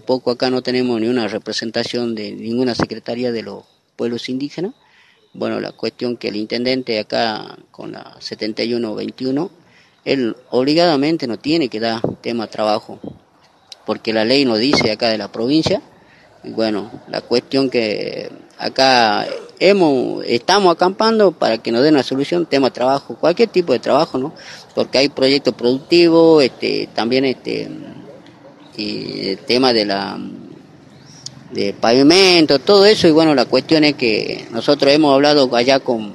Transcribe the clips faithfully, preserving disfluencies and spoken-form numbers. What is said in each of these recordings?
tampoco acá no tenemos ni una representación de ninguna secretaría de los pueblos indígenas. Bueno, la cuestión que el intendente acá con la setenta y uno veintiuno, él obligadamente no tiene que dar tema trabajo, porque la ley nos dice acá de la provincia. Y bueno, la cuestión que acá hemos, estamos acampando para que nos den una solución, tema trabajo, cualquier tipo de trabajo, ¿no? Porque hay proyectos productivos, este, también este, y el tema de la de pavimento, todo eso. Y bueno, la cuestión es que nosotros hemos hablado allá con,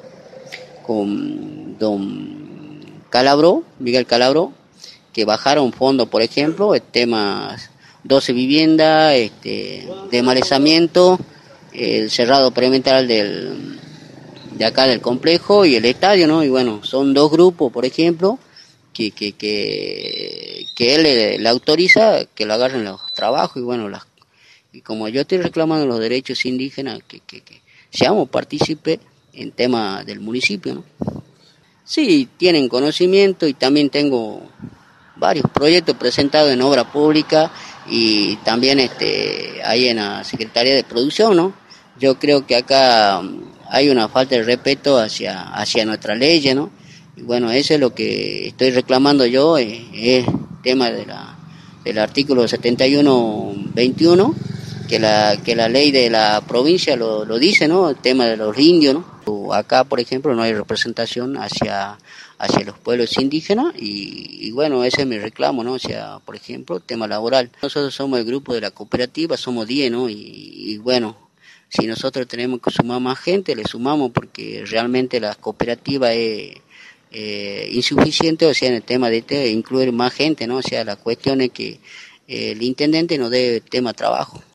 con don Calabro, Miguel Calabro, que bajaron fondos, por ejemplo, el tema doce viviendas, este, desmalezamiento, el cerrado perimetral del, de acá del complejo y el estadio, ¿no? Y bueno, son dos grupos, por ejemplo, que, que, que, que él le, le autoriza que lo agarren los trabajos. Y bueno, las, y como yo estoy reclamando los derechos indígenas, que, que, que seamos partícipes en tema del municipio, ¿no? Sí, tienen conocimiento, y también tengo varios proyectos presentados en obra pública y también este ahí en la Secretaría de Producción, ¿no? Yo creo que acá hay una falta de respeto hacia hacia nuestras leyes, ¿no? Y bueno, eso es lo que estoy reclamando yo, es, es tema de la del artículo setenta y uno veintiuno, que la que la ley de la provincia lo, lo dice, ¿no? El tema de los indios, ¿no? Acá, por ejemplo, no hay representación hacia hacia los pueblos indígenas, y, y bueno, ese es mi reclamo, ¿no? O sea, por ejemplo, tema laboral. Nosotros somos el grupo de la cooperativa, somos diez, ¿no? Y, y bueno, si nosotros tenemos que sumar más gente, le sumamos, porque realmente la cooperativa es eh, insuficiente, o sea, en el tema de este, incluir más gente, ¿no? O sea, la cuestión es que eh, el intendente nos dé tema trabajo.